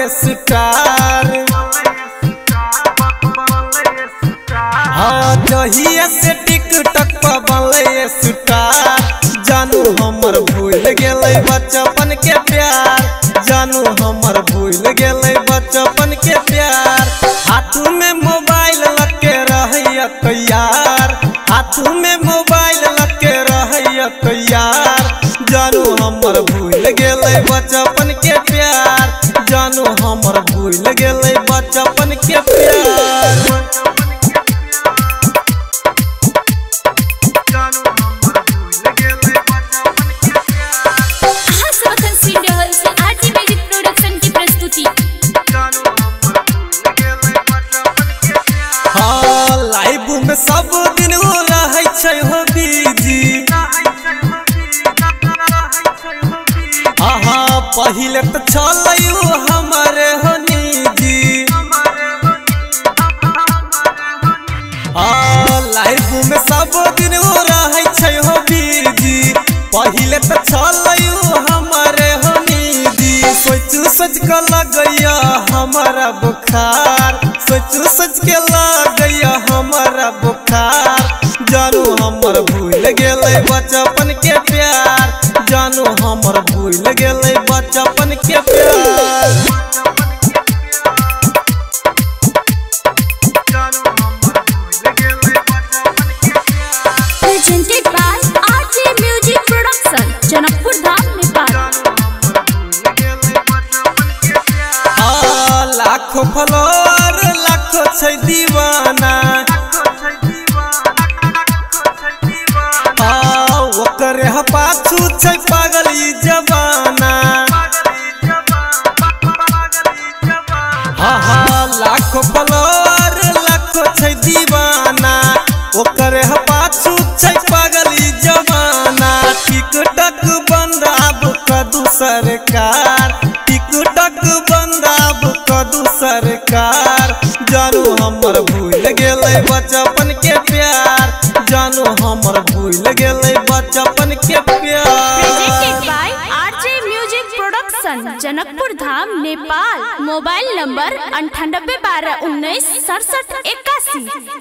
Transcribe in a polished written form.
Star. हाँ जहिया से टिकटॉक पर बनले स्टार। जानू हमर भूल गेले बचपन के प्यार। जानू हमर भूल गेले बचपन के प्यार। हाथ में मोबाइल लगे रहैया तैयार। हाथ में मोबाइल लगे रहैया तैयार। जानू हमर भूल गेले बचपन के प्यार। जानू हमर भूल गेले बचपन के प्यार। सब दिन वो रहे छै हो बीजी। हाँ पहिले तो छलैयो हमारे हो निजी। लाइफ में सब दिन वो रहे छै हो बीजी। पहिले तो छलैयो हमारे हो निजी। सोच के लगैया हमारा बुखार। सोच के लगैया हमारा बुखार। जानू हमर भूल गेले बचपन के प्यार। जानू हमर भूल गेले बचपन के प्यार। Presented by RJ Music Production, Janakpur Dham Nepal. लाखों फॉलोअर लाखों छै दीवाना। ओकरे पाछू छै पागल ई जमाना। लाखों फॉलोअर लाखों छै दीवाना। ओकरे पाछू छै पागल ई जमाना। टिकटॉक बंद अब कदू सरकार। टिकटॉक बंद अब कदू सरकार। जानू हमर भूल गेले बचपन के प्यार। जानू हमर भूल गेले बचपन के प्यार। Presented by RJ Music Production, Janakpur Dham Nepal. Mobile number 98 12 19 67 81।